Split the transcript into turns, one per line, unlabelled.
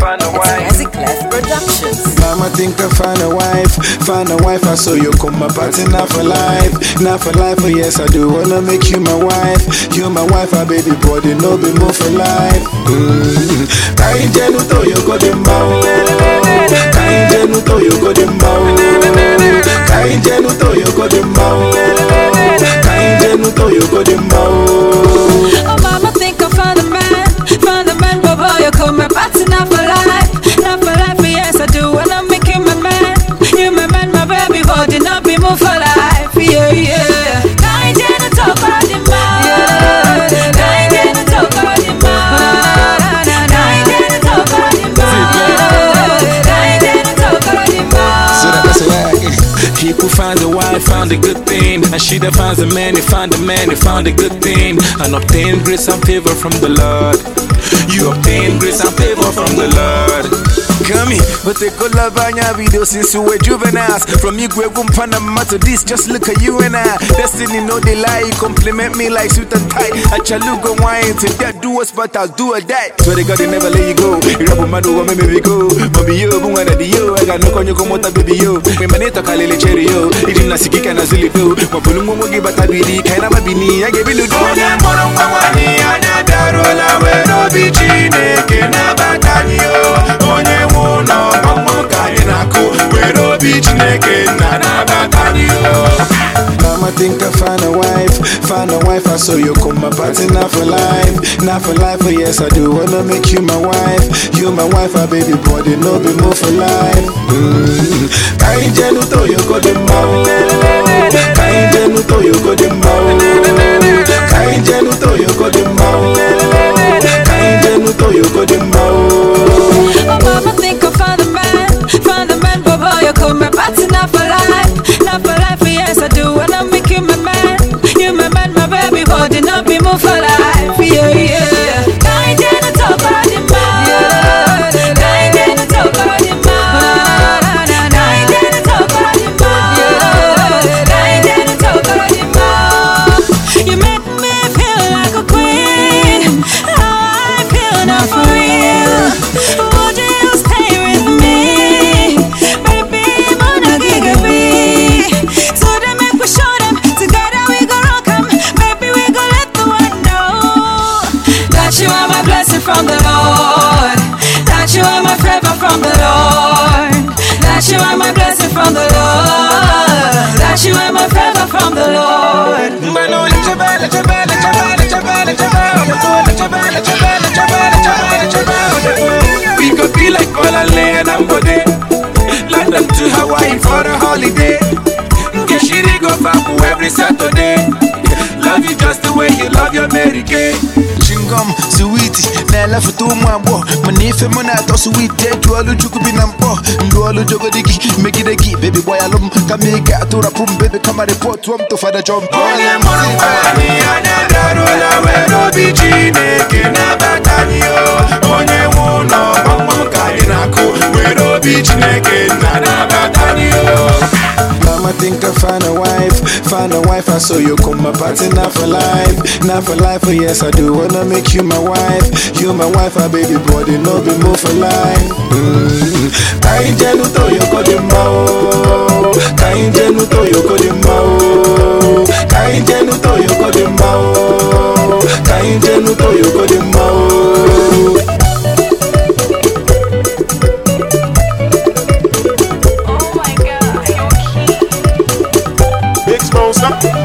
find a wife.
It's Clef Productions.
Mama think I find a wife, I saw you come my party, not for life, oh yes I do wanna make you my wife, my baby body, no be more for life. Kainjenu to you go dem bow, kainjenu to you go dem bow, kainjenu to you go dem bow, kainjenu to you go dem bow.
Oh mama think I found a man, boy, you come my party, not for life, oh yes I do wanna make you my man, my baby body, not be more for life, yeah. Kainjenu to body man, kainjenu to body man, kainjenu to body man, kainjenu to body man.
So that's why people find a wife, found a good thing, and she that finds a man, he found a man, he found a good thing, and obtain grace and favor from the Lord. You obtain grace and favor from the Lord. Come here, but they could love Anya video since you were juveniles. From you grew from Panama to this, just look at you and I. Destiny, no they lie, compliment me like suit and tie. I chaluga wine to that, do us, but I'll do a that. So they gotta never let you go. You rub my do, make me go. Mommy, yo, boom, and the yo. I got no con you come out, baby, yo. My manita kalele cherry, yo. It didn't see kick and a silly do. My pulungo give a tabidi, kind of a bini. I gave you the door.
Mama think I find a wife, I saw you come my party, not for life, oh yes I do wanna make you my wife, my baby body, no be more for life. Kainjenu to you go dem bow, kainjenu to you go dem bow, kainjenu to you go dem bow, kainjenu to you go dem bow.
Oh mama think I found a man, boy, you come my party, not for life, oh yes I do wanna make you my man, my baby body, not be more for life, yeah. Kainjenu to body man, kainjenu to body man, kainjenu to body man, kainjenu to body man. You make me feel like a queen, how I feel now for real. Would you stay with me, baby, wanna give me? So they make we show them, together we go rock 'em, baby we go let the world know that you are my blessing from the Lord, that you are my favor from the Lord, that you are my blessing from the Lord, that you are my favor from the Lord.
We could be like Olale and Ambode, London to Hawaii for a holiday. Get shitty go Fabu every Saturday. Love you just the way you love your Mary Kay.
Chingom, sweetie, Nella for 2 months. Manife Monato, sweet, you all look be number. You all look digi, make it a key, baby boy alum. Come make a tour of baby, come and report to him to father jump. Mama think I find a wife, I saw you come my party, not for life, oh yes I do wanna make you my wife, my baby body, no be more for life. Kainjenu to you go dem bow, kainjenu to you go dem bow, kainjenu to you go dem bow, kainjenu to you go dem bow.
Oh my God, you're cute.
Big Smoke,